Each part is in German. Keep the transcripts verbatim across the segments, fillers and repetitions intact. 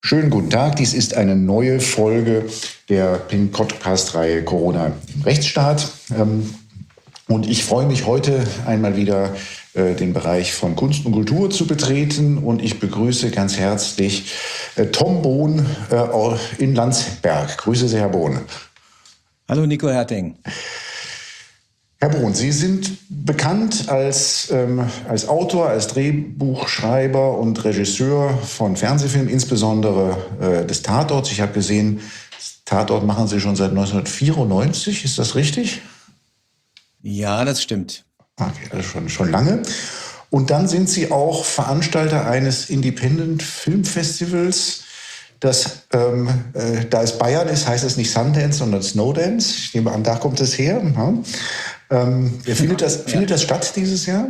Schönen guten Tag, dies ist eine neue Folge der Pink-Podcast-Reihe Corona im Rechtsstaat. Und ich freue mich heute einmal wieder, den Bereich von Kunst und Kultur zu betreten. Und ich begrüße ganz herzlich Tom Bohn in Landsberg. Grüße Sie, Herr Bohn. Hallo, Nico Herting. Herr Bohn, Sie sind bekannt als, ähm, als Autor, als Drehbuchschreiber und Regisseur von Fernsehfilmen, insbesondere äh, des Tatorts. Ich habe gesehen, Tatort machen Sie schon seit neunzehnhundertvierundneunzig, ist das richtig? Ja, das stimmt. Okay, also schon, schon lange. Und dann sind Sie auch Veranstalter eines Independent Filmfestivals. Das, ähm, äh, da es Bayern ist, heißt es nicht Sundance, sondern Snowdance. Ich nehme an, da kommt es her. Ja. Ähm, findet, das, findet das statt dieses Jahr?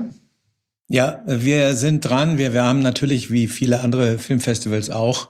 Ja, wir sind dran. Wir, wir haben natürlich, wie viele andere Filmfestivals auch,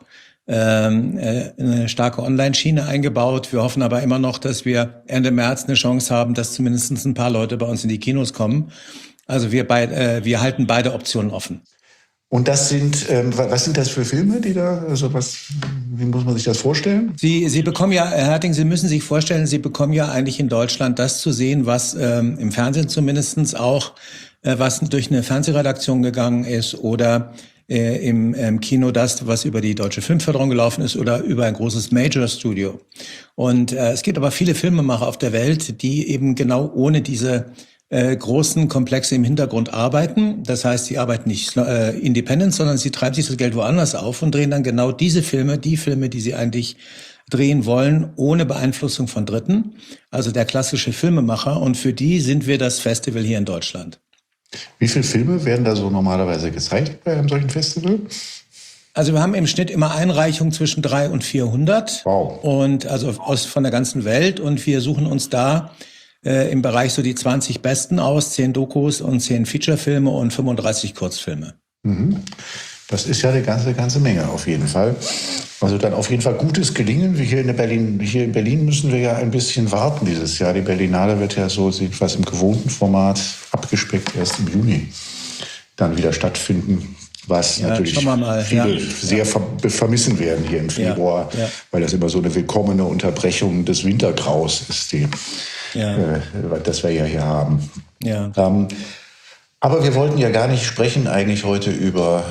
ähm, äh, eine starke Online-Schiene eingebaut. Wir hoffen aber immer noch, dass wir Ende März eine Chance haben, dass zumindest ein paar Leute bei uns in die Kinos kommen. Also wir, beid, äh, wir halten beide Optionen offen. Und das sind, ähm, was sind das für Filme, die da, also was, wie muss man sich das vorstellen? Sie, Sie bekommen ja, Herr Herting, Sie müssen sich vorstellen, Sie bekommen ja eigentlich in Deutschland das zu sehen, was ähm, im Fernsehen zumindestens auch, äh, was durch eine Fernsehredaktion gegangen ist oder äh, im ähm, Kino das, was über die Deutsche Filmförderung gelaufen ist oder über ein großes Major-Studio. Und äh, es gibt aber viele Filmemacher auf der Welt, die eben genau ohne diese Äh, großen Komplexe im Hintergrund arbeiten. Das heißt, sie arbeiten nicht äh, independent, sondern sie treiben sich das Geld woanders auf und drehen dann genau diese Filme, die Filme, die sie eigentlich drehen wollen, ohne Beeinflussung von Dritten. Also der klassische Filmemacher. Und für die sind wir das Festival hier in Deutschland. Wie viele Filme werden da so normalerweise gezeigt bei einem solchen Festival? Also wir haben im Schnitt immer Einreichungen zwischen drei und vierhundert. Wow. Und also aus von der ganzen Welt. Und wir suchen uns da Äh, im Bereich so die zwanzig Besten aus, zehn Dokus und zehn Featurefilme und fünfunddreißig Kurzfilme. Mhm. Das ist ja eine ganze, ganze Menge auf jeden Fall. Also dann auf jeden Fall gutes Gelingen. Wie hier in Berlin, hier in Berlin müssen wir ja ein bisschen warten dieses Jahr. Die Berlinale wird ja so etwas im gewohnten Format abgespeckt erst im Juni dann wieder stattfinden. Was ja, natürlich mal, viele ja. sehr ja. ver vermissen werden hier im Februar, ja, ja. weil das immer so eine willkommene Unterbrechung des Wintergraus ist, die, ja. äh, das wir ja hier haben. Ja. Ähm, aber wir wollten ja gar nicht sprechen eigentlich heute über,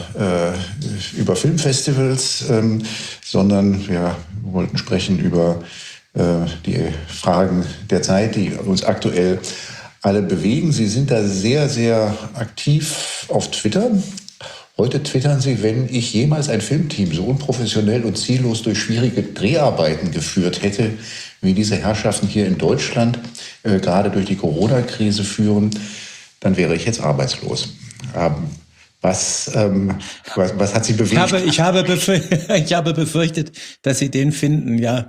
äh, über Filmfestivals, ähm, sondern wir wollten sprechen über äh, die Fragen der Zeit, die uns aktuell alle bewegen. Sie sind da sehr, sehr aktiv auf Twitter. Heute twittern Sie, wenn ich jemals ein Filmteam so unprofessionell und ziellos durch schwierige Dreharbeiten geführt hätte, wie diese Herrschaften hier in Deutschland äh, gerade durch die Corona-Krise führen, dann wäre ich jetzt arbeitslos. Ähm, was, ähm, was, was hat Sie bewegt? Ich habe, ich, habe befürchtet, ich habe befürchtet, dass Sie den finden, ja.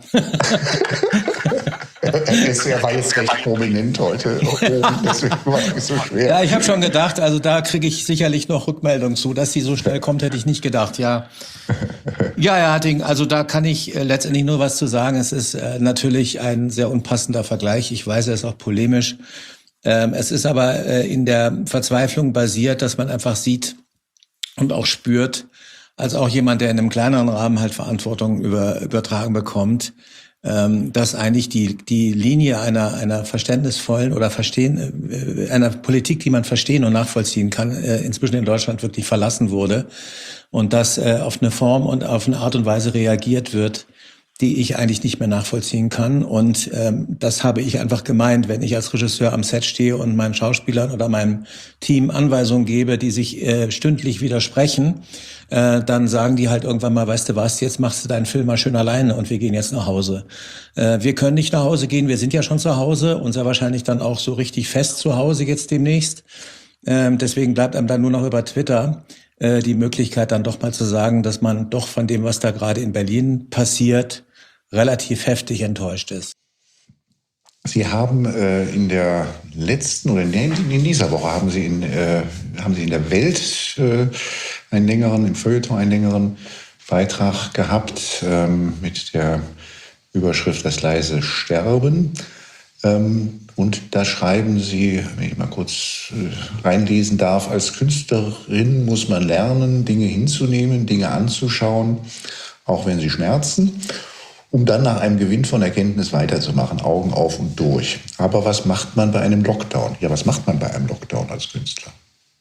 Er war jetzt recht prominent heute. Deswegen war es so schwer. Ja, ich habe schon gedacht, also da kriege ich sicherlich noch Rückmeldung zu. Dass sie so schnell kommt, hätte ich nicht gedacht, ja. Ja, Herr Herting, also da kann ich äh, letztendlich nur was zu sagen. Es ist äh, natürlich ein sehr unpassender Vergleich. Ich weiß, er ist auch polemisch. Ähm, es ist aber äh, in der Verzweiflung basiert, dass man einfach sieht und auch spürt, als auch jemand, der in einem kleineren Rahmen halt Verantwortung über, übertragen bekommt, ähm, dass eigentlich die die Linie einer einer verständnisvollen oder verstehen äh, einer Politik, die man verstehen und nachvollziehen kann, äh, inzwischen in Deutschland wirklich verlassen wurde und dass äh, auf eine Form und auf eine Art und Weise reagiert wird, die ich eigentlich nicht mehr nachvollziehen kann. Und ähm, das habe ich einfach gemeint, wenn ich als Regisseur am Set stehe und meinen Schauspielern oder meinem Team Anweisungen gebe, die sich äh, stündlich widersprechen, äh, dann sagen die halt irgendwann mal, weißt du was, jetzt machst du deinen Film mal schön alleine und wir gehen jetzt nach Hause. Äh, wir können nicht nach Hause gehen, wir sind ja schon zu Hause und sehr wahrscheinlich dann auch so richtig fest zu Hause jetzt demnächst. Ähm, deswegen bleibt einem dann nur noch über Twitter äh, die Möglichkeit dann doch mal zu sagen, dass man doch von dem, was da gerade in Berlin passiert, relativ heftig enttäuscht ist. Sie haben äh, in der letzten oder in, in dieser Woche haben Sie in, äh, haben Sie in der Welt äh, einen längeren, im Feuilleton einen längeren Beitrag gehabt ähm, mit der Überschrift Das leise Sterben. Ähm, und da schreiben Sie, wenn ich mal kurz äh, reinlesen darf, als Künstlerin muss man lernen, Dinge hinzunehmen, Dinge anzuschauen, auch wenn sie schmerzen, um dann nach einem Gewinn von Erkenntnis weiterzumachen, Augen auf und durch. Aber was macht man bei einem Lockdown? Ja, was macht man bei einem Lockdown als Künstler?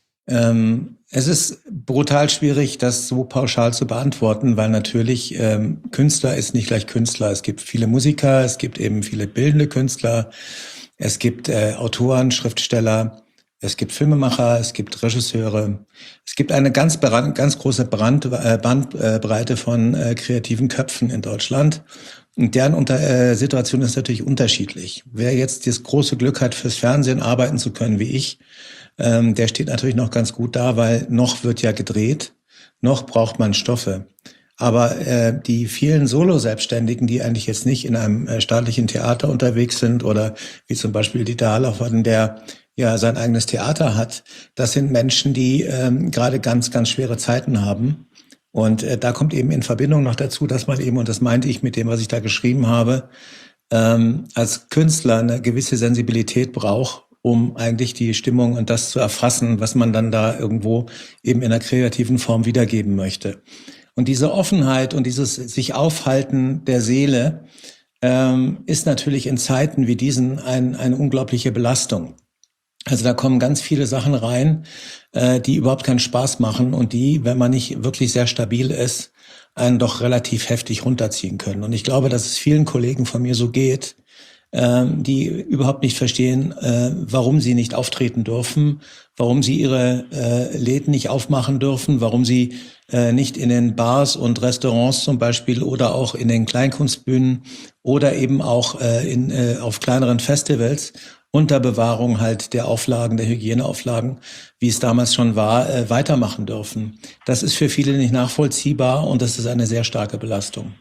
Ähm, es ist brutal schwierig, das so pauschal zu beantworten, weil natürlich ähm, Künstler ist nicht gleich Künstler. Es gibt viele Musiker, es gibt eben viele bildende Künstler, es gibt äh, Autoren, Schriftsteller, es gibt Filmemacher, es gibt Regisseure, es gibt eine ganz, ganz große Brand, äh, Bandbreite von äh, kreativen Köpfen in Deutschland. Und deren unter, äh, Situation ist natürlich unterschiedlich. Wer jetzt das große Glück hat, fürs Fernsehen arbeiten zu können wie ich, ähm, der steht natürlich noch ganz gut da, weil noch wird ja gedreht, noch braucht man Stoffe. Aber äh, die vielen Solo-Selbstständigen, die eigentlich jetzt nicht in einem äh, staatlichen Theater unterwegs sind oder wie zum Beispiel Dieter Hallervorden, der ja sein eigenes Theater hat, das sind Menschen, die ähm, gerade ganz, ganz schwere Zeiten haben. Und äh, da kommt eben in Verbindung noch dazu, dass man eben, und das meinte ich mit dem, was ich da geschrieben habe, ähm, als Künstler eine gewisse Sensibilität braucht, um eigentlich die Stimmung und das zu erfassen, was man dann da irgendwo eben in einer kreativen Form wiedergeben möchte. Und diese Offenheit und dieses sich Aufhalten der Seele ähm, ist natürlich in Zeiten wie diesen ein, eine unglaubliche Belastung. Also da kommen ganz viele Sachen rein, äh, die überhaupt keinen Spaß machen und die, wenn man nicht wirklich sehr stabil ist, einen doch relativ heftig runterziehen können. Und ich glaube, dass es vielen Kollegen von mir so geht, ähm, die überhaupt nicht verstehen, äh, warum sie nicht auftreten dürfen, warum sie ihre äh, Läden nicht aufmachen dürfen, warum sie äh, nicht in den Bars und Restaurants zum Beispiel oder auch in den Kleinkunstbühnen oder eben auch äh, in, äh, auf kleineren Festivals unter Bewahrung halt der Auflagen, der Hygieneauflagen, wie es damals schon war, äh, weitermachen dürfen. Das ist für viele nicht nachvollziehbar und das ist eine sehr starke Belastung.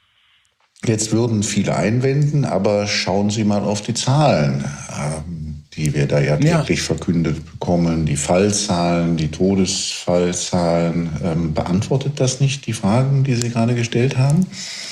Jetzt würden viele einwenden, aber schauen Sie mal auf die Zahlen, ähm, die wir da ja täglich ja. verkündet bekommen, die Fallzahlen, die Todesfallzahlen. Ähm, beantwortet das nicht die Fragen, die Sie gerade gestellt haben?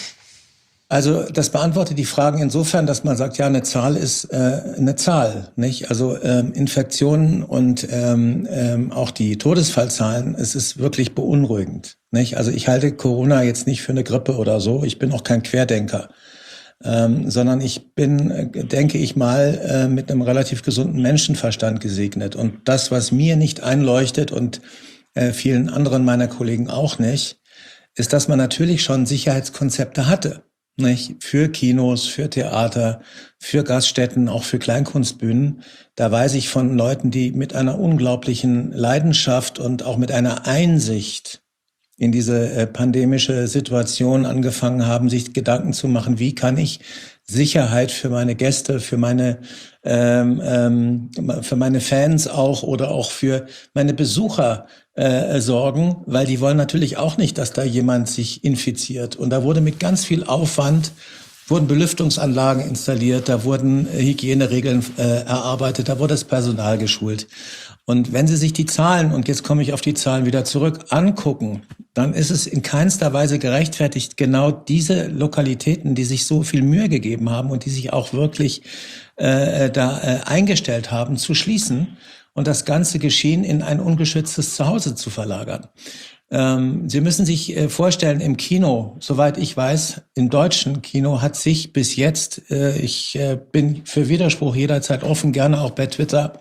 Also das beantwortet die Fragen insofern, dass man sagt, ja, eine Zahl ist äh, eine Zahl, nicht? Also ähm, Infektionen und ähm, ähm, auch die Todesfallzahlen, es ist wirklich beunruhigend, nicht? Also ich halte Corona jetzt nicht für eine Grippe oder so. Ich bin auch kein Querdenker, ähm, sondern ich bin, denke ich mal, äh, mit einem relativ gesunden Menschenverstand gesegnet. Und das, was mir nicht einleuchtet und äh, vielen anderen meiner Kollegen auch nicht, ist, dass man natürlich schon Sicherheitskonzepte hatte. Nicht? Für Kinos, für Theater, für Gaststätten, auch für Kleinkunstbühnen. Da weiß ich von Leuten, die mit einer unglaublichen Leidenschaft und auch mit einer Einsicht in diese äh, pandemische Situation angefangen haben, sich Gedanken zu machen, wie kann ich Sicherheit für meine Gäste, für meine ähm, ähm, für meine Fans auch oder auch für meine Besucher äh, sorgen, weil die wollen natürlich auch nicht, dass da jemand sich infiziert. Und da wurde mit ganz viel Aufwand wurden Belüftungsanlagen installiert, da wurden äh, Hygieneregeln äh, erarbeitet, da wurde das Personal geschult. Und wenn Sie sich die Zahlen, und jetzt komme ich auf die Zahlen wieder zurück, angucken, dann ist es in keinster Weise gerechtfertigt, genau diese Lokalitäten, die sich so viel Mühe gegeben haben und die sich auch wirklich äh, da äh, eingestellt haben, zu schließen und das ganze Geschehen in ein ungeschütztes Zuhause zu verlagern. Ähm, Sie müssen sich äh, vorstellen, im Kino, soweit ich weiß, im deutschen Kino hat sich bis jetzt, äh, ich äh, bin für Widerspruch jederzeit offen, gerne auch bei Twitter,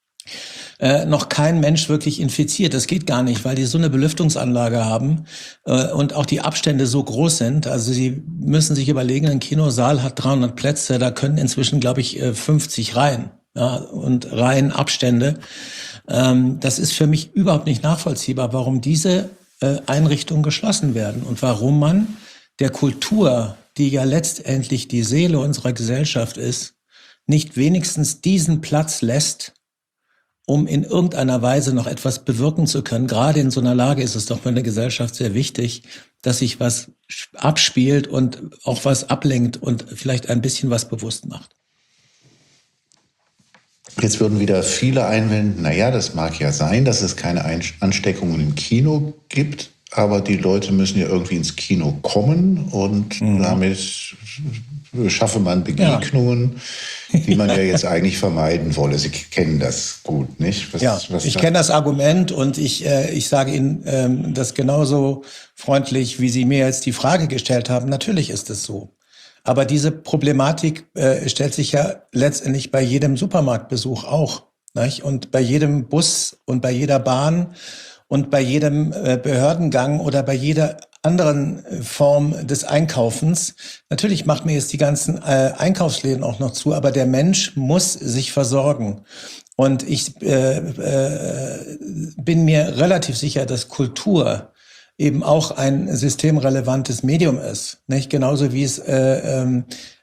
Äh, noch kein Mensch wirklich infiziert. Das geht gar nicht, weil die so eine Belüftungsanlage haben äh, und auch die Abstände so groß sind. Also Sie müssen sich überlegen, ein Kinosaal hat dreihundert Plätze, da können inzwischen, glaube ich, fünfzig rein, ja, und Reihen Abstände. Ähm, das ist für mich überhaupt nicht nachvollziehbar, warum diese äh, Einrichtungen geschlossen werden und warum man der Kultur, die ja letztendlich die Seele unserer Gesellschaft ist, nicht wenigstens diesen Platz lässt, um in irgendeiner Weise noch etwas bewirken zu können. Gerade in so einer Lage ist es doch für eine Gesellschaft sehr wichtig, dass sich was abspielt und auch was ablenkt und vielleicht ein bisschen was bewusst macht. Jetzt würden wieder viele einwenden, naja, das mag ja sein, dass es keine Ansteckungen im Kino gibt, aber die Leute müssen ja irgendwie ins Kino kommen und mhm. damit schaffe man Begegnungen, ja. die man ja jetzt eigentlich vermeiden wolle. Sie kennen das gut, nicht? Was, ja, was ich da kenne das Argument und ich, äh, ich sage Ihnen ähm, das genauso freundlich, wie Sie mir jetzt die Frage gestellt haben. Natürlich ist es so. Aber diese Problematik äh, stellt sich ja letztendlich bei jedem Supermarktbesuch auch, nicht? Und bei jedem Bus und bei jeder Bahn und bei jedem äh, Behördengang oder bei jeder anderen Form des Einkaufens. Natürlich macht mir jetzt die ganzen äh, Einkaufsläden auch noch zu, aber der Mensch muss sich versorgen. Und ich äh, äh, bin mir relativ sicher, dass Kultur eben auch ein systemrelevantes Medium ist, nicht? Genauso wie es äh, äh,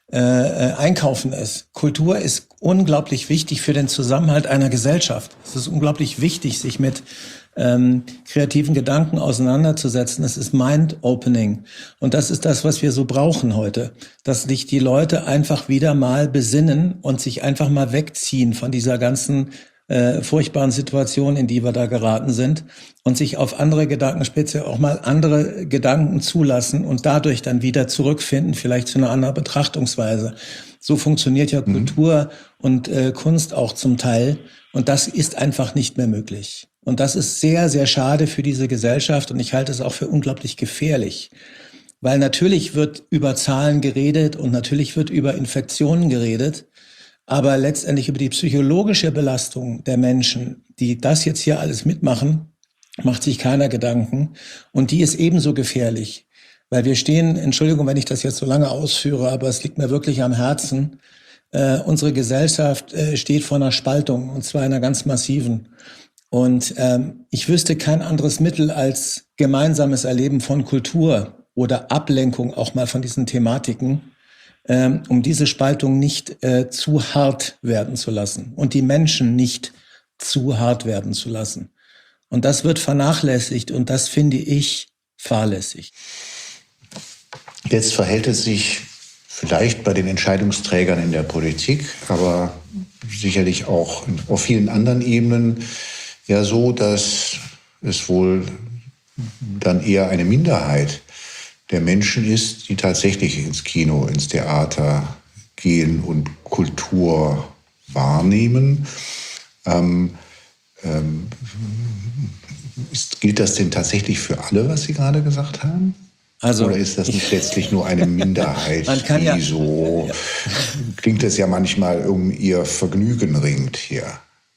äh, Einkaufen ist. Kultur ist unglaublich wichtig für den Zusammenhalt einer Gesellschaft. Es ist unglaublich wichtig, sich mit ähm, kreativen Gedanken auseinanderzusetzen. Es ist Mind-Opening. Und das ist das, was wir so brauchen heute. Dass sich die Leute einfach wieder mal besinnen und sich einfach mal wegziehen von dieser ganzen äh, furchtbaren Situation, in die wir da geraten sind, und sich auf andere Gedanken, speziell auch mal andere Gedanken zulassen und dadurch dann wieder zurückfinden, vielleicht zu einer anderen Betrachtungsweise. So funktioniert ja mhm. Kultur und äh, Kunst auch zum Teil. Und das ist einfach nicht mehr möglich. Und das ist sehr, sehr schade für diese Gesellschaft. Und ich halte es auch für unglaublich gefährlich. Weil natürlich wird über Zahlen geredet und natürlich wird über Infektionen geredet. Aber letztendlich über die psychologische Belastung der Menschen, die das jetzt hier alles mitmachen, macht sich keiner Gedanken. Und die ist ebenso gefährlich. Weil wir stehen, Entschuldigung, wenn ich das jetzt so lange ausführe, aber es liegt mir wirklich am Herzen, äh, unsere Gesellschaft äh, steht vor einer Spaltung, und zwar einer ganz massiven. Und ähm, ich wüsste kein anderes Mittel als gemeinsames Erleben von Kultur oder Ablenkung auch mal von diesen Thematiken, ähm, um diese Spaltung nicht äh, zu hart werden zu lassen und die Menschen nicht zu hart werden zu lassen. Und das wird vernachlässigt und das finde ich fahrlässig. Jetzt verhält es sich vielleicht bei den Entscheidungsträgern in der Politik, aber sicherlich auch auf vielen anderen Ebenen ja so, dass es wohl dann eher eine Minderheit der Menschen ist, die tatsächlich ins Kino, ins Theater gehen und Kultur wahrnehmen. Ähm, ähm, ist, gilt das denn tatsächlich für alle, was Sie gerade gesagt haben? Also, oder ist das nicht letztlich nur eine Minderheit, man kann die ja, so, ja. klingt es ja manchmal, um ihr Vergnügen ringt hier?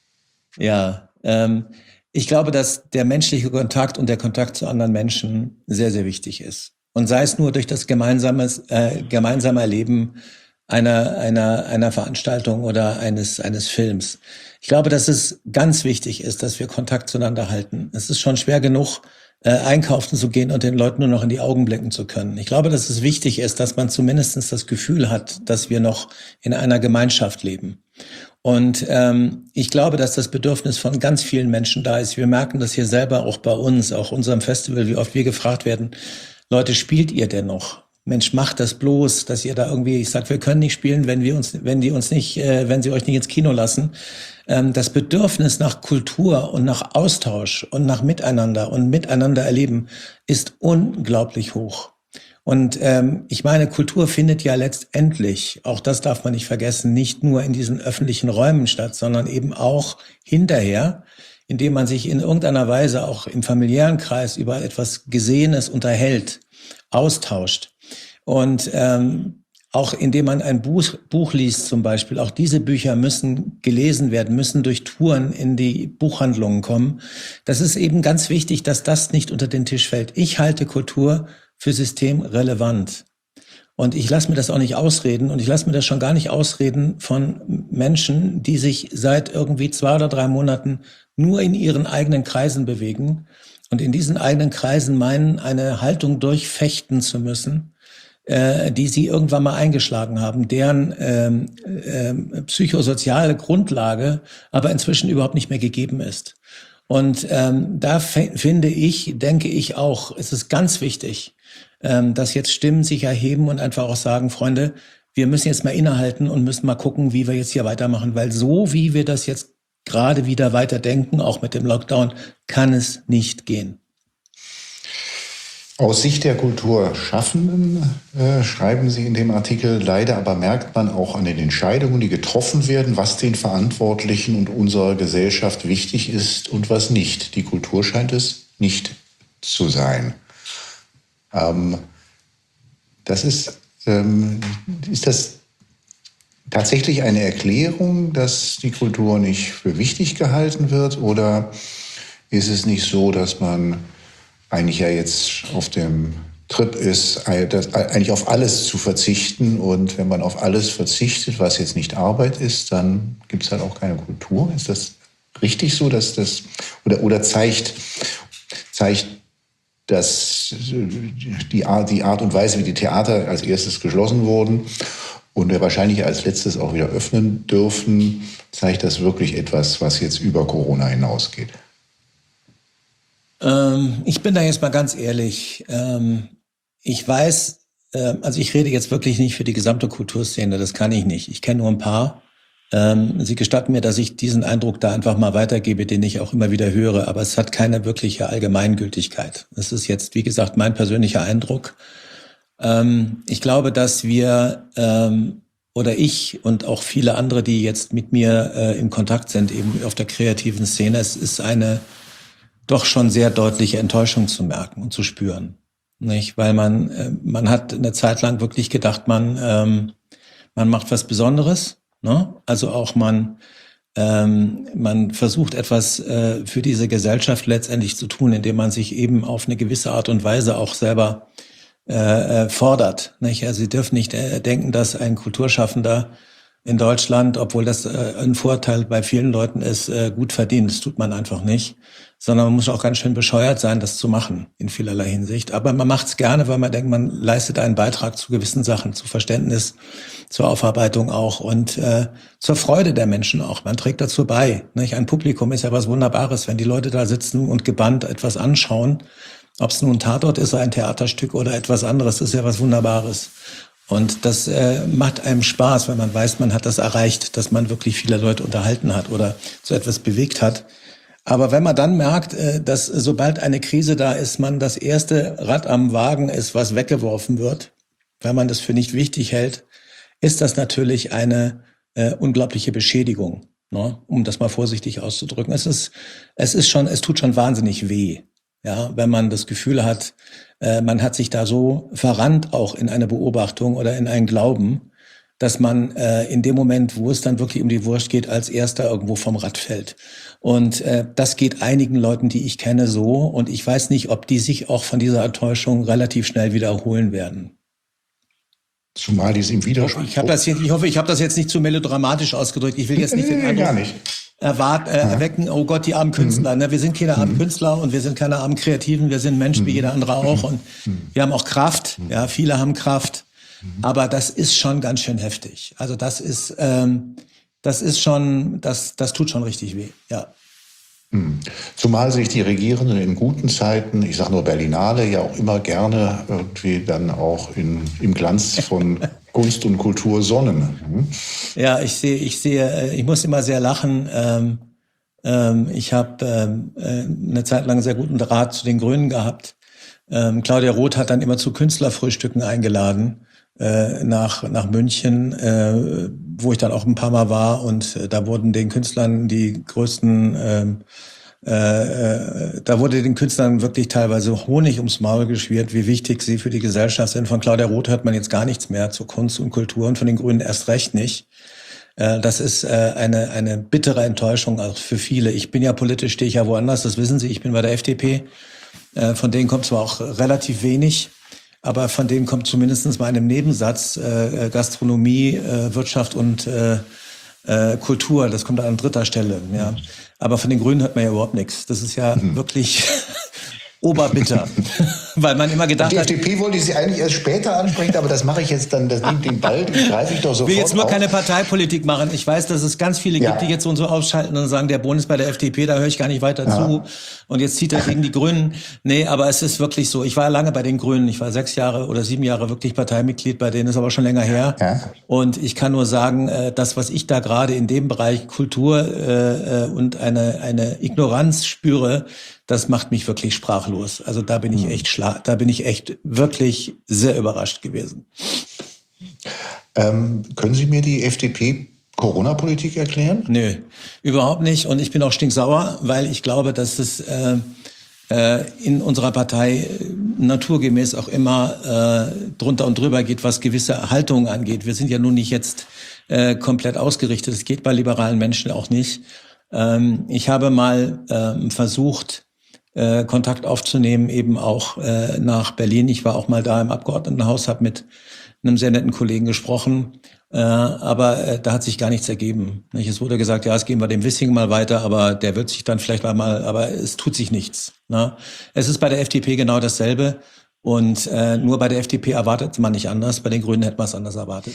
Ja, ähm, ich glaube, dass der menschliche Kontakt und der Kontakt zu anderen Menschen sehr, sehr wichtig ist. Und sei es nur durch das gemeinsame, äh, gemeinsame Erleben einer, einer, einer Veranstaltung oder eines, eines Films. Ich glaube, dass es ganz wichtig ist, dass wir Kontakt zueinander halten. Es ist schon schwer genug, äh, einkaufen zu gehen und den Leuten nur noch in die Augen blicken zu können. Ich glaube, dass es wichtig ist, dass man zumindest das Gefühl hat, dass wir noch in einer Gemeinschaft leben. Und ähm, ich glaube, dass das Bedürfnis von ganz vielen Menschen da ist. Wir merken das hier selber auch bei uns, auch unserem Festival, wie oft wir gefragt werden, Leute, spielt ihr denn noch? Mensch, macht das bloß, dass ihr da irgendwie, ich sag, wir können nicht spielen, wenn wir uns, wenn die uns nicht, äh, wenn sie euch nicht ins Kino lassen. Ähm, das Bedürfnis nach Kultur und nach Austausch und nach Miteinander und Miteinander erleben ist unglaublich hoch. Und ähm, ich meine, Kultur findet ja letztendlich, auch das darf man nicht vergessen, nicht nur in diesen öffentlichen Räumen statt, sondern eben auch hinterher, indem man sich in irgendeiner Weise auch im familiären Kreis über etwas Gesehenes unterhält, austauscht. Und ähm, auch indem man ein Buch, Buch liest zum Beispiel, auch diese Bücher müssen gelesen werden, müssen durch Touren in die Buchhandlungen kommen. Das ist eben ganz wichtig, dass das nicht unter den Tisch fällt. Ich halte Kultur für systemrelevant. Und ich lasse mir das auch nicht ausreden und ich lasse mir das schon gar nicht ausreden von Menschen, die sich seit irgendwie zwei oder drei Monaten nur in ihren eigenen Kreisen bewegen und in diesen eigenen Kreisen meinen, eine Haltung durchfechten zu müssen, äh, die sie irgendwann mal eingeschlagen haben, deren ähm, äh, psychosoziale Grundlage aber inzwischen überhaupt nicht mehr gegeben ist. Und ähm, da f- finde ich, denke ich auch, es ist ganz wichtig, ähm, dass jetzt Stimmen sich erheben und einfach auch sagen, Freunde, wir müssen jetzt mal innehalten und müssen mal gucken, wie wir jetzt hier weitermachen, weil so wie wir das jetzt gerade wieder weiterdenken, auch mit dem Lockdown, kann es nicht gehen. Aus Sicht der Kulturschaffenden äh, schreiben Sie in dem Artikel, leider aber merkt man auch an den Entscheidungen, die getroffen werden, was den Verantwortlichen und unserer Gesellschaft wichtig ist und was nicht. Die Kultur scheint es nicht zu sein. Ähm, das ist, ähm, ist das tatsächlich eine Erklärung, dass die Kultur nicht für wichtig gehalten wird? Oder ist es nicht so, dass man eigentlich ja jetzt auf dem Trip ist, eigentlich auf alles zu verzichten? Und wenn man auf alles verzichtet, was jetzt nicht Arbeit ist, dann gibt es halt auch keine Kultur. Ist das richtig so, dass das, oder, oder zeigt, zeigt dass die Art, die Art und Weise, wie die Theater als erstes geschlossen wurden und wir wahrscheinlich als letztes auch wieder öffnen dürfen, zeigt das wirklich etwas, was jetzt über Corona hinausgeht? Ähm, ich bin da jetzt mal ganz ehrlich. Ähm, ich weiß, äh, also ich rede jetzt wirklich nicht für die gesamte Kulturszene, das kann ich nicht. Ich kenne nur ein paar. Ähm, Sie gestatten mir, dass ich diesen Eindruck da einfach mal weitergebe, den ich auch immer wieder höre, aber es hat keine wirkliche Allgemeingültigkeit. Das ist jetzt, wie gesagt, mein persönlicher Eindruck. Ähm, ich glaube, dass wir ähm, oder ich und auch viele andere, die jetzt mit mir äh, in Kontakt sind, eben auf der kreativen Szene, es ist eine doch schon sehr deutliche Enttäuschung zu merken und zu spüren, nicht? Weil man äh, man hat eine Zeit lang wirklich gedacht, man ähm, man macht was Besonderes, ne? Also auch man ähm, man versucht etwas äh, für diese Gesellschaft letztendlich zu tun, indem man sich eben auf eine gewisse Art und Weise auch selber äh, fordert, nicht? Also Sie dürfen nicht äh, denken, dass ein Kulturschaffender in Deutschland, obwohl das äh, ein Vorteil bei vielen Leuten ist, äh, gut verdient. Das tut man einfach nicht. Sondern man muss auch ganz schön bescheuert sein, das zu machen, in vielerlei Hinsicht. Aber man macht es gerne, weil man denkt, man leistet einen Beitrag zu gewissen Sachen, zu Verständnis, zur Aufarbeitung auch und äh, zur Freude der Menschen auch. Man trägt dazu bei, nicht? Ein Publikum ist ja was Wunderbares, wenn die Leute da sitzen und gebannt etwas anschauen. Ob es nun ein Tatort ist, ein Theaterstück oder etwas anderes, ist ja was Wunderbares. Und das äh, macht einem Spaß, wenn man weiß, man hat das erreicht, dass man wirklich viele Leute unterhalten hat oder so etwas bewegt hat. Aber wenn man dann merkt, äh, dass sobald eine Krise da ist, man das erste Rad am Wagen ist, was weggeworfen wird, weil man das für nicht wichtig hält, ist das natürlich eine äh, unglaubliche Beschädigung, ne? Um das mal vorsichtig auszudrücken. Es ist, es ist schon, es tut schon wahnsinnig weh. Ja, wenn man das Gefühl hat, äh, man hat sich da so verrannt auch in eine Beobachtung oder in einen Glauben, dass man äh, in dem Moment, wo es dann wirklich um die Wurst geht, als Erster irgendwo vom Rad fällt. Und äh, das geht einigen Leuten, die ich kenne, so. Und ich weiß nicht, ob die sich auch von dieser Enttäuschung relativ schnell wiederholen werden. Zumal die es im Widerspruch... Ich, hab das jetzt, ich hoffe, ich habe das jetzt nicht zu melodramatisch ausgedrückt. Ich will jetzt nicht den nee, Eindruck gar nicht. Erwart, äh, erwecken, oh Gott, die armen Künstler. Mhm. Ne? Wir sind keine armen mhm. Künstler und wir sind keine armen Kreativen. Wir sind Menschen mhm. wie jeder andere auch. Und mhm. wir haben auch Kraft. Ja, viele haben Kraft. Mhm. Aber das ist schon ganz schön heftig. Also das ist, ähm, das ist schon, das, das tut schon richtig weh. Ja. Zumal sich die Regierenden in guten Zeiten, ich sage nur Berlinale, ja auch immer gerne irgendwie dann auch in, im Glanz von Kunst und Kultur sonnen. Hm? Ja, ich sehe, ich sehe, ich muss immer sehr lachen. Ähm, ähm, ich habe ähm, eine Zeit lang sehr guten Draht zu den Grünen gehabt. Ähm, Claudia Roth hat dann immer zu Künstlerfrühstücken eingeladen äh, nach nach München, äh, wo ich dann auch ein paar Mal war, und äh, da wurden den Künstlern die größten ähm, Äh, äh, da wurde den Künstlern wirklich teilweise Honig ums Maul geschmiert, wie wichtig sie für die Gesellschaft sind. Von Claudia Roth hört man jetzt gar nichts mehr zur Kunst und Kultur und von den Grünen erst recht nicht. Äh, das ist äh, eine eine bittere Enttäuschung auch für viele. Ich bin ja politisch, stehe ich ja woanders, das wissen Sie. Ich bin bei der F D P. Äh, von denen kommt zwar auch relativ wenig, aber von denen kommt zumindest mal in einem Nebensatz äh, Gastronomie, äh, Wirtschaft und äh, äh, Kultur. Das kommt an dritter Stelle, ja. Aber von den Grünen hört man ja überhaupt nichts. Das ist ja mhm. wirklich oberbitter, weil man immer gedacht die hat... Die F D P wollte ich Sie eigentlich erst später ansprechen, aber das mache ich jetzt dann, das nimmt den Ball, den greife ich doch sofort Ich will jetzt nur auf. keine Parteipolitik machen. Ich weiß, dass es ganz viele ja. gibt, die jetzt so und so ausschalten und sagen, der Bund ist bei der F D P, da höre ich gar nicht weiter ja. zu. Und jetzt zieht er gegen die Grünen. Nee, aber es ist wirklich so. Ich war lange bei den Grünen. Ich war sechs Jahre oder sieben Jahre wirklich Parteimitglied bei denen, ist aber schon länger her. Ja. Und ich kann nur sagen, das, was ich da gerade in dem Bereich Kultur äh, und eine, eine Ignoranz spüre, das macht mich wirklich sprachlos. Also da bin ich echt schla- da bin ich echt wirklich sehr überrascht gewesen. Ähm, können Sie mir die F D P-Corona-Politik erklären? Nö, überhaupt nicht. Und ich bin auch stinksauer, weil ich glaube, dass es äh, äh, in unserer Partei äh, naturgemäß auch immer äh, drunter und drüber geht, was gewisse Haltungen angeht. Wir sind ja nun nicht jetzt äh, komplett ausgerichtet. Es geht bei liberalen Menschen auch nicht. Ähm, ich habe mal ähm, versucht, äh, Kontakt aufzunehmen, eben auch äh, nach Berlin. Ich war auch mal da im Abgeordnetenhaus, habe mit einem sehr netten Kollegen gesprochen, äh, aber äh, da hat sich gar nichts ergeben. Nicht? Es wurde gesagt, ja, es gehen wir dem Wissing mal weiter, aber der wird sich dann vielleicht mal, aber es tut sich nichts. Ne? Es ist bei der F D P genau dasselbe und äh, nur bei der F D P erwartet man nicht anders, bei den Grünen hätte man es anders erwartet.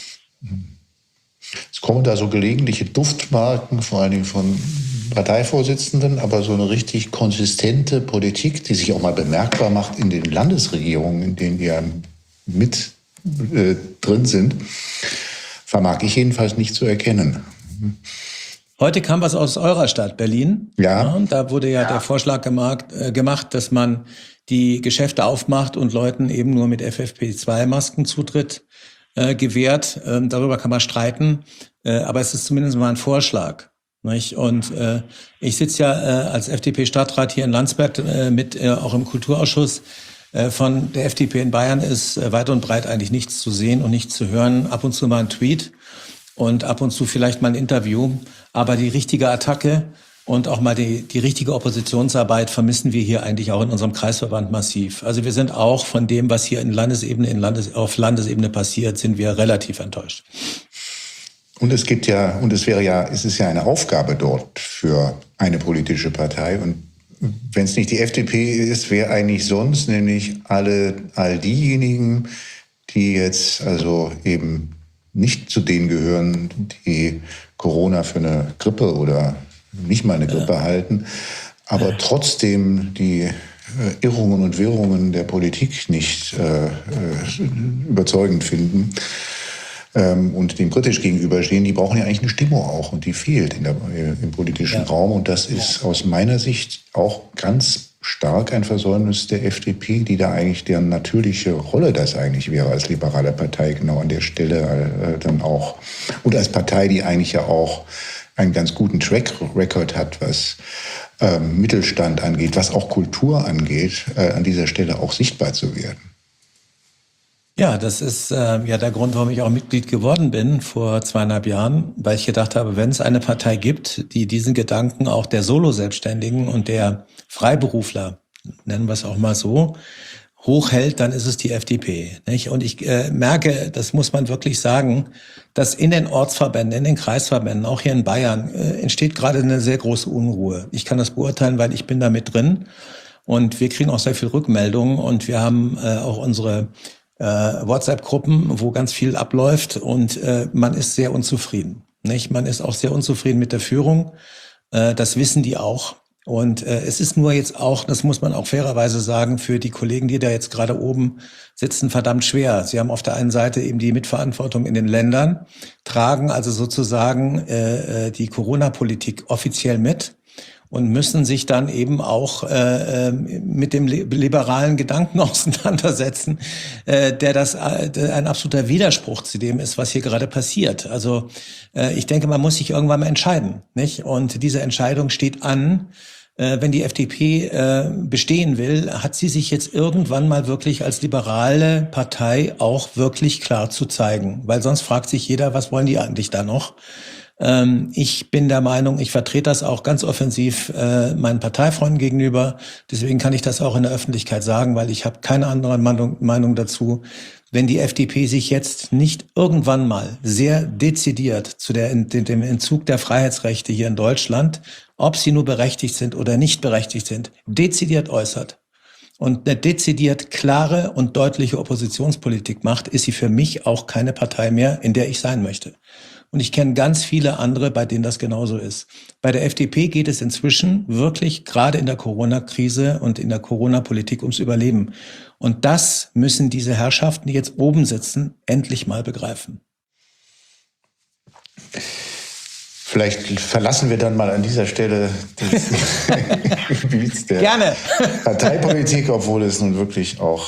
Es kommen da so gelegentliche Duftmarken, vor allen Dingen von Parteivorsitzenden, aber so eine richtig konsistente Politik, die sich auch mal bemerkbar macht in den Landesregierungen, in denen die ja mit äh, drin sind, vermag ich jedenfalls nicht zu erkennen. Heute kam was aus eurer Stadt, Berlin. Ja. Ja, da wurde ja, ja. der Vorschlag gemacht, äh, gemacht, dass man die Geschäfte aufmacht und Leuten eben nur mit F F P zwei Masken Zutritt äh, gewährt. Ähm, darüber kann man streiten, äh, aber es ist zumindest mal ein Vorschlag. Nicht? Und äh, ich sitze ja äh, als F D P-Stadtrat hier in Landsberg äh, mit äh, auch im Kulturausschuss. Äh, von der F D P in Bayern ist äh, weit und breit eigentlich nichts zu sehen und nichts zu hören. Ab und zu mal ein Tweet und ab und zu vielleicht mal ein Interview. Aber die richtige Attacke und auch mal die, die richtige Oppositionsarbeit vermissen wir hier eigentlich auch in unserem Kreisverband massiv. Also wir sind auch von dem, was hier in Landesebene, in Landes, auf Landesebene passiert, sind wir relativ enttäuscht. Und es gibt ja, und es wäre ja, es ist ja eine Aufgabe dort für eine politische Partei. Und wenn es nicht die F D P ist, wer eigentlich sonst, nämlich alle, all diejenigen, die jetzt also eben nicht zu denen gehören, die Corona für eine Grippe oder nicht mal eine Grippe ja. halten, aber ja. trotzdem die äh, Irrungen und Wirrungen der Politik nicht äh, überzeugend finden ähm, und dem kritisch gegenüberstehen, die brauchen ja eigentlich eine Stimmung auch und die fehlt in der, im politischen ja. Raum und das ist aus meiner Sicht auch ganz stark ein Versäumnis der F D P, die da eigentlich deren natürliche Rolle das eigentlich wäre als liberale Partei, genau an der Stelle äh, dann auch. Und als Partei, die eigentlich ja auch einen ganz guten Track Record hat, was ähm, Mittelstand angeht, was auch Kultur angeht, äh, an dieser Stelle auch sichtbar zu werden. Ja, das ist äh, ja der Grund, warum ich auch Mitglied geworden bin vor zweieinhalb Jahren, weil ich gedacht habe, wenn es eine Partei gibt, die diesen Gedanken auch der Solo-Selbstständigen und der Freiberufler, nennen wir es auch mal so, hochhält, dann ist es die F D P. Nicht? Und ich äh, merke, das muss man wirklich sagen, dass in den Ortsverbänden, in den Kreisverbänden, auch hier in Bayern, äh, entsteht gerade eine sehr große Unruhe. Ich kann das beurteilen, weil ich bin da mit drin und wir kriegen auch sehr viel Rückmeldungen und wir haben äh, auch unsere äh, WhatsApp-Gruppen, wo ganz viel abläuft und äh, man ist sehr unzufrieden. Nicht? Man ist auch sehr unzufrieden mit der Führung. Äh, das wissen die auch. Und äh, es ist nur jetzt auch, das muss man auch fairerweise sagen, für die Kollegen, die da jetzt gerade oben sitzen, verdammt schwer. Sie haben auf der einen Seite eben die Mitverantwortung in den Ländern, tragen also sozusagen äh, die Corona-Politik offiziell mit und müssen sich dann eben auch äh, mit dem liberalen Gedanken auseinandersetzen, äh, der das äh, ein absoluter Widerspruch zu dem ist, was hier gerade passiert. Also äh, ich denke, man muss sich irgendwann mal entscheiden, nicht? Und diese Entscheidung steht an. Äh, wenn die F D P äh, bestehen will, hat sie sich jetzt irgendwann mal wirklich als liberale Partei auch wirklich klar zu zeigen. Weil sonst fragt sich jeder, was wollen die eigentlich da noch? Ich bin der Meinung, ich vertrete das auch ganz offensiv äh, meinen Parteifreunden gegenüber. Deswegen kann ich das auch in der Öffentlichkeit sagen, weil ich habe keine andere Meinung, Meinung dazu. Wenn die F D P sich jetzt nicht irgendwann mal sehr dezidiert zu der, dem Entzug der Freiheitsrechte hier in Deutschland, ob sie nur berechtigt sind oder nicht berechtigt sind, dezidiert äußert und eine dezidiert klare und deutliche Oppositionspolitik macht, ist sie für mich auch keine Partei mehr, in der ich sein möchte. Und ich kenne ganz viele andere, bei denen das genauso ist. Bei der F D P geht es inzwischen wirklich gerade in der Corona-Krise und in der Corona-Politik ums Überleben. Und das müssen diese Herrschaften, die jetzt oben sitzen, endlich mal begreifen. Vielleicht verlassen wir dann mal an dieser Stelle das Gebiet der Gerne. Parteipolitik, obwohl es nun wirklich auch,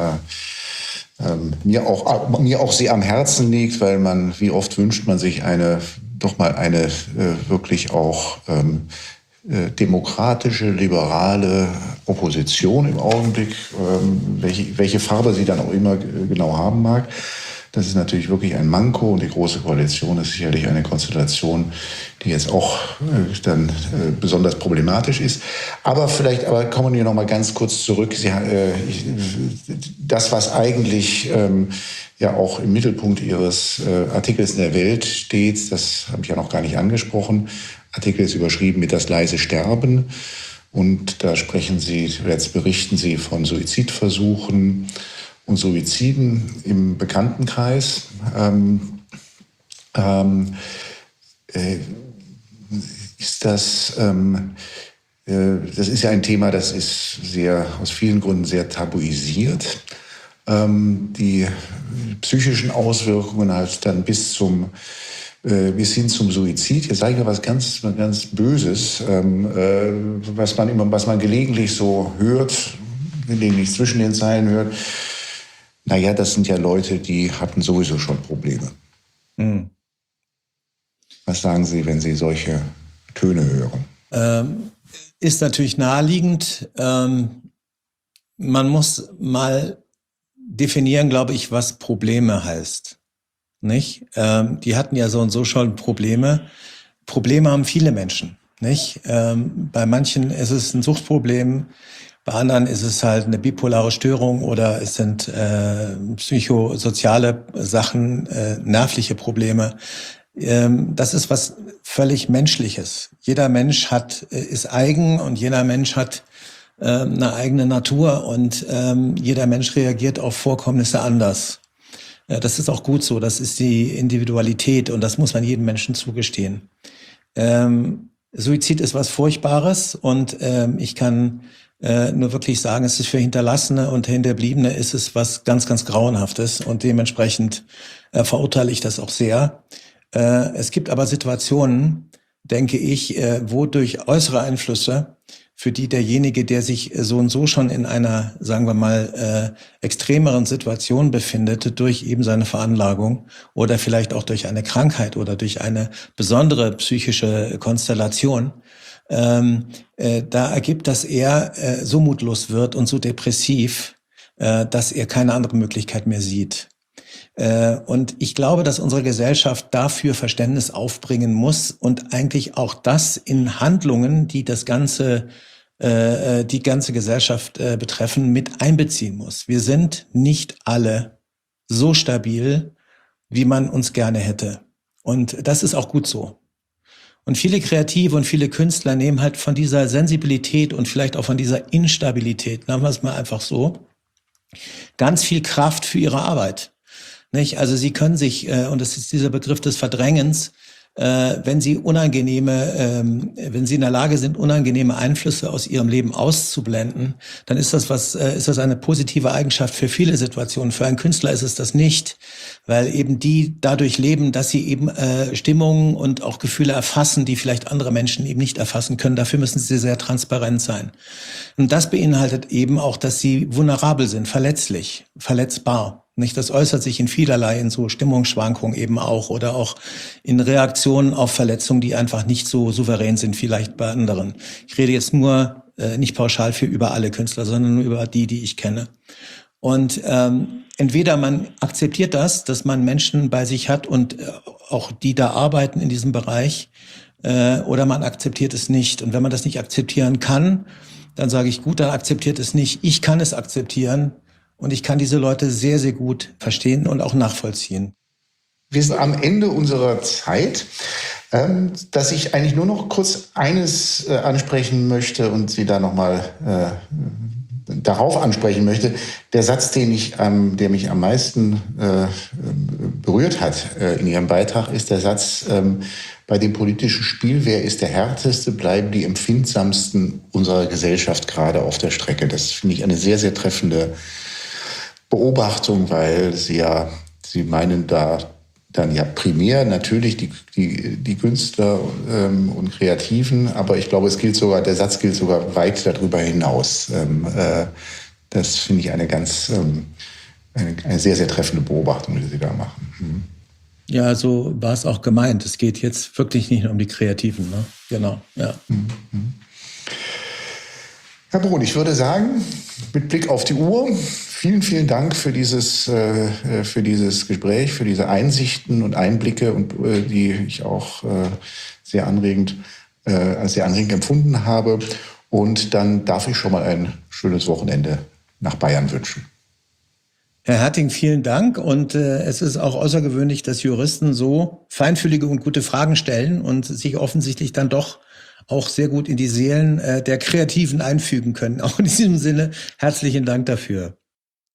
äh, äh, mir auch mir auch sehr am Herzen liegt, weil man, wie oft wünscht man sich eine, doch mal eine äh, wirklich auch ähm, äh, demokratische, liberale Opposition im Augenblick, ähm, welche, welche Farbe sie dann auch immer genau haben mag. Das ist natürlich wirklich ein Manko und die Große Koalition ist sicherlich eine Konstellation, die jetzt auch äh, dann äh, besonders problematisch ist. Aber vielleicht, aber kommen wir noch mal ganz kurz zurück. Sie, äh, ich, das, was eigentlich ähm, ja auch im Mittelpunkt Ihres äh, Artikels in der Welt steht, das habe ich ja noch gar nicht angesprochen. Artikel ist überschrieben mit das leise Sterben. Und da sprechen Sie, jetzt berichten Sie von Suizidversuchen und Suiziden im Bekanntenkreis. Ähm, ähm, äh, ist das, ähm, äh, das ist ja ein Thema, das ist sehr, aus vielen Gründen sehr tabuisiert. Ähm, die psychischen Auswirkungen halt dann bis zum äh, bis hin zum Suizid. Jetzt sage ich mal was ganz, ganz Böses, ähm, äh, was man immer, was man gelegentlich so hört, gelegentlich zwischen den Zeilen hört. Naja, das sind ja Leute, die hatten sowieso schon Probleme. Mhm. Was sagen Sie, wenn Sie solche Töne hören? Ähm, ist natürlich naheliegend. Ähm, man muss mal definieren, glaube ich, was Probleme heißt. Nicht? Ähm, die hatten ja so und so schon Probleme. Probleme haben viele Menschen. Nicht? Ähm, bei manchen ist es ein Suchtproblem. Bei anderen ist es halt eine bipolare Störung oder es sind äh, psychosoziale Sachen, äh, nervliche Probleme. Ähm, das ist was völlig Menschliches. Jeder Mensch hat äh, ist eigen und jeder Mensch hat äh, eine eigene Natur und ähm, jeder Mensch reagiert auf Vorkommnisse anders. Ja, das ist auch gut so. Das ist die Individualität und das muss man jedem Menschen zugestehen. Ähm, Suizid ist was Furchtbares und ähm, ich kann Äh, nur wirklich sagen, es ist für Hinterlassene und Hinterbliebene ist es was ganz, ganz Grauenhaftes und dementsprechend äh, verurteile ich das auch sehr. Äh, es gibt aber Situationen, denke ich, äh, wo durch äußere Einflüsse, für die derjenige, der sich so und so schon in einer, sagen wir mal, äh, extremeren Situation befindet, durch eben seine Veranlagung oder vielleicht auch durch eine Krankheit oder durch eine besondere psychische Konstellation, Ähm, äh, da ergibt, dass er äh, so mutlos wird und so depressiv, äh, dass er keine andere Möglichkeit mehr sieht. Äh, und ich glaube, dass unsere Gesellschaft dafür Verständnis aufbringen muss und eigentlich auch das in Handlungen, die das ganze, äh, die ganze Gesellschaft äh, betreffen, mit einbeziehen muss. Wir sind nicht alle so stabil, wie man uns gerne hätte. Und das ist auch gut so. Und viele Kreative und viele Künstler nehmen halt von dieser Sensibilität und vielleicht auch von dieser Instabilität, nennen wir es mal einfach so, ganz viel Kraft für ihre Arbeit. Nicht? Also sie können sich, äh, und das ist dieser Begriff des Verdrängens, äh, wenn sie unangenehme, ähm, wenn sie in der Lage sind, unangenehme Einflüsse aus ihrem Leben auszublenden, dann ist das was, äh, ist das eine positive Eigenschaft für viele Situationen. Für einen Künstler ist es das nicht, weil eben die dadurch leben, dass sie eben äh, Stimmungen und auch Gefühle erfassen, die vielleicht andere Menschen eben nicht erfassen können. Dafür müssen sie sehr transparent sein. Und das beinhaltet eben auch, dass sie vulnerabel sind, verletzlich, verletzbar. Nicht, das äußert sich in vielerlei, in so Stimmungsschwankungen eben auch oder auch in Reaktionen auf Verletzungen, die einfach nicht so souverän sind, vielleicht bei anderen. Ich rede jetzt nur äh, nicht pauschal für über alle Künstler, sondern nur über die, die ich kenne. Und ähm, entweder man akzeptiert das, dass man Menschen bei sich hat und äh, auch die da arbeiten in diesem Bereich, äh, oder man akzeptiert es nicht. Und wenn man das nicht akzeptieren kann, dann sage ich, gut, dann akzeptiert es nicht. Ich kann es akzeptieren. Und ich kann diese Leute sehr, sehr gut verstehen und auch nachvollziehen. Wir sind am Ende unserer Zeit, ähm, dass ich eigentlich nur noch kurz eines äh, ansprechen möchte und Sie da nochmal äh, darauf ansprechen möchte. Der Satz, den ich, ähm, der mich am meisten äh, berührt hat äh, in Ihrem Beitrag, ist der Satz, ähm, bei dem politischen Spiel, wer ist der Härteste, bleiben die Empfindsamsten unserer Gesellschaft gerade auf der Strecke. Das finde ich eine sehr, sehr treffende Beobachtung, weil Sie ja, Sie meinen da dann ja primär natürlich die, die, die Künstler ähm, und Kreativen, aber ich glaube, es gilt sogar, der Satz gilt sogar weit darüber hinaus. Ähm, äh, das finde ich eine ganz, ähm, eine, eine sehr, sehr treffende Beobachtung, die Sie da machen. Mhm. Ja, so war es auch gemeint. Es geht jetzt wirklich nicht nur um die Kreativen, ne? Genau, ja. Mhm. Herr Brun, ich würde sagen, mit Blick auf die Uhr, vielen, vielen Dank für dieses, äh, für dieses Gespräch, für diese Einsichten und Einblicke, und, äh, die ich auch äh, sehr anregend, äh, als sehr anregend empfunden habe. Und dann darf ich schon mal ein schönes Wochenende nach Bayern wünschen. Herr Herting, vielen Dank. Und äh, es ist auch außergewöhnlich, dass Juristen so feinfühlige und gute Fragen stellen und sich offensichtlich dann doch auch sehr gut in die Seelen äh, der Kreativen einfügen können. Auch in diesem Sinne herzlichen Dank dafür.